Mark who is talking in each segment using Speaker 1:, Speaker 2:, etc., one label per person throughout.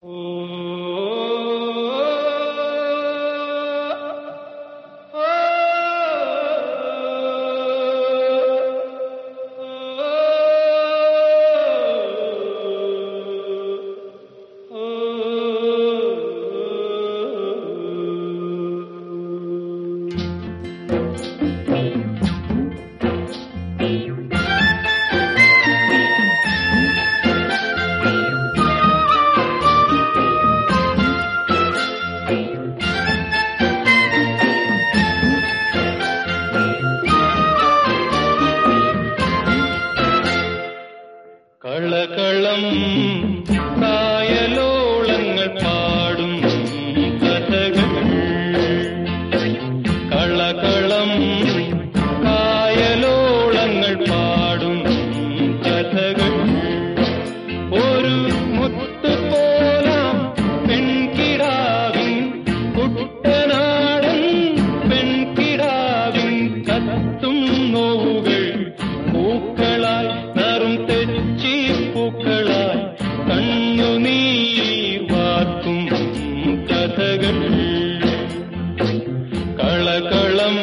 Speaker 1: കളകളം കായലോളങ്ങൾ പാടും കഥകൾ. കളകളം കായലോളങ്ങൾ പാടും കഥകൾ. ഒരു മുത്തുപോലാം പെൺകിടാവിൻ കുട്ടനാടൻ പെൺകിടാവിൻ കത്തും നോവുകൾ പൂക്കളായി നറും തെച്ചി പൂക്കളായി കണ്ണുനീർ വാർക്കും കഥകൾ. കളകളം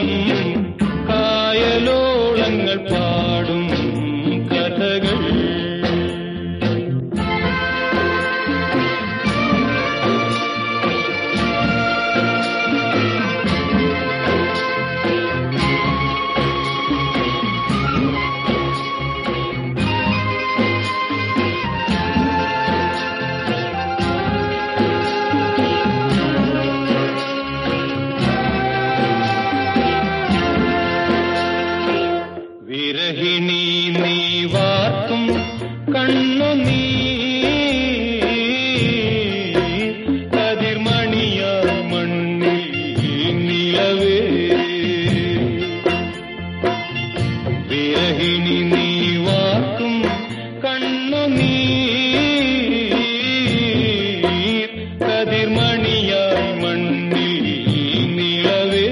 Speaker 1: കായലോളങ്ങൾ പാടും കഥകൾ. വിരഹിണി നീ വാർക്കും കണ്ണുനീർ കതിർമണിയ മണ്ണിൽ നിലവേ. വിരഹിണി നീ വാർക്കും കണ്ണുനീർ കതിർമണിയ മണ്ണിൽ നിലവേ.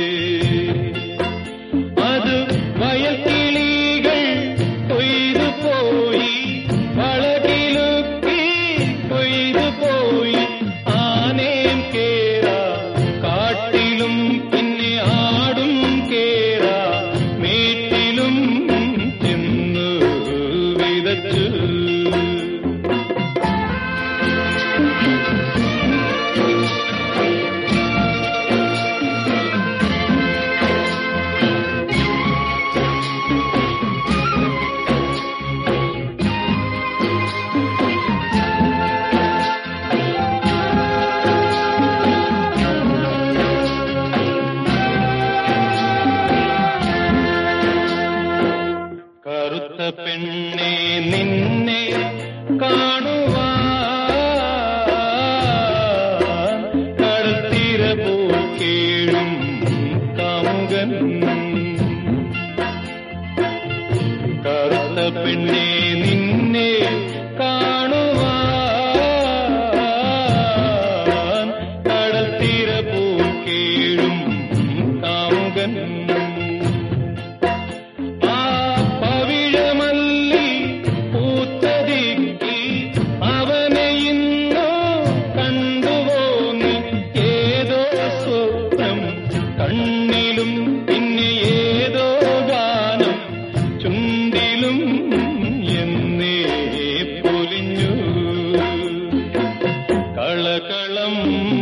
Speaker 1: അത് വയൽക്കിളികൾ കൊയ്തു പോയി വളകിലുക്കി കൊയ്തു പോയി. ആനയും കേറാ കാട്ടിലും പിന്നെ ആടും കേറാ മേട്ടിലും ചെന്നു വിതച്ചു. കറുത്ത പെണ്ണെ നിന്നെ കാണുവാൻ കടൽത്തീര പോൽ കേഴും കാമുകൻ. കറുത്ത പെണ്ണെ നിന്നെ കാണുവാൻ കടൽത്തീര പോൽ കേഴും കാമുകൻ. കണ്ണിലും പിന്നെ ഏതോ ഗാനം ചുണ്ടിലും എന്നേ പൊലിഞ്ഞു. കളകളം